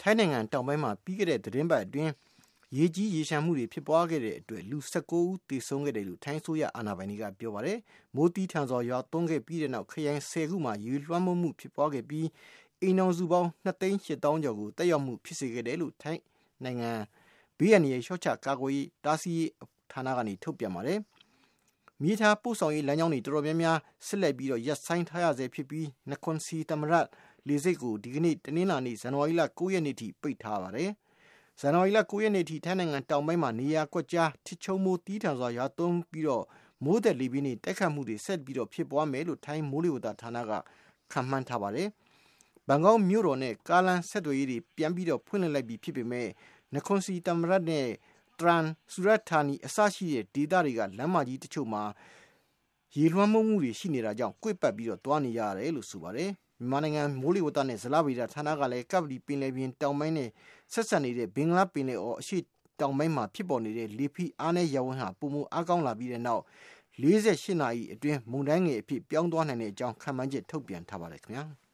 ထိုင်းနိုင်ငံတောင်ပိုင်းမှာပြီးခဲ့တဲ့သတင်းပတ်အတွင်းရေကြီးရေရှမ်းမှုတွေဖြစ်ပွားခဲ့တဲ့အတွက်လူ19ဦးသေဆုံးခဲ့တယ်လို့ထိုင်းဆိုရအာဏာပိုင်တွေကပြောပါတယ်။မိုးတီးထန်စွာရွာသွန်းခဲ့ပြီးတဲ့နောက်ခရိုင်10ခုမှာရေလွှမ်းမိုးမှုဖြစ်ပွားခဲ့ပြီးအိမ်တော်စုပေါင်း2,800,000 ကျော်ကိုတက်ရောက်မှုဖြစ်စေခဲ့တယ်လို့ထိုင်းနိုင်ငံဘေးအန္တရာယ်လျှော့ချကာကွယ်ရေးတားဆီးရေးဌာနကနေထုတ်ပြန်ပါတယ်။မြေထားပို့ဆောင်ရေးလမ်းကြောင်းတွေတော်တော်များများဆက်လက်ပြီးရပ်ဆိုင်းထားရဆဲဖြစ်ပြီးနခွန်စီတမရတ်လေဆိပ်ကိုဒီကနေ့တနင်္လာနေ့ဇန်နဝါရီလ9ရက်နေ့ထိပိတ်ထားပါတယ်။ဇန်နဝါရီလ9ရက်နေ့ထိထိုင်းနိုင်ငံတောင်ပိုင်းမှာနေရာကွက်ကြားထစ်ချုံမိုးတီးထန်စွာရွာသွန်းပြီးမိုးသက်လေပြင်းတွေတိုက်ခတ်မှုတွေဆက်ပြီးဖြစ်ပွားမယ်လို့ထိုင်းမိုးလေဝသဌာနကခန့်မှန်းထားပါတယ်။ဘန်ကောက်မြို့တော်နဲ့ကားလမ်းဆက်သွယ်ရေးတွေပြန်ပြီးဖွင့်လှစ်လိုက်ပြီးဖြစ်ပေမဲ့နခွန်စီတမရတ်နဲ့တရန်ဆူရတ်ဌာနီအစရှိတဲ့ဒေသတွေကလမ်းမကြီးတချို့မှာရေလွှမ်းမိုးမှုတွေရှိနေတာကြောင့်ကွေ့ပတ်ပြီးသွားနေရတယ်လို့ဆိုပါတယ်။မြန်မာနိုင်ငံမိုးလေဝသနဲ့ဇလဗေဒဌာနကလည်းကပ္ပလီပင်လယ်ပြင်တောင်ပိုင်းနဲ့ဆက်ဆက်နေတဲ့ဘင်္ဂလားပင်လယ်အော်အရှေ့တောင်ပိုင်းမှာဖြစ်ပေါ်နေတဲ့လေဖိအားနည်းရပ်ဝန်းဟာပုံမအားကောင်းလာပြီးတဲ့နောက်48နာရီအတွင်းမုန်တိုင်းငယ်အဖြစ်ပြောင်းသွားနိုင်တဲ့အကြောင်းခန့်မှန်းချက်ထုတ်ပြန်ထားပါတယ်ခင်ဗျာ။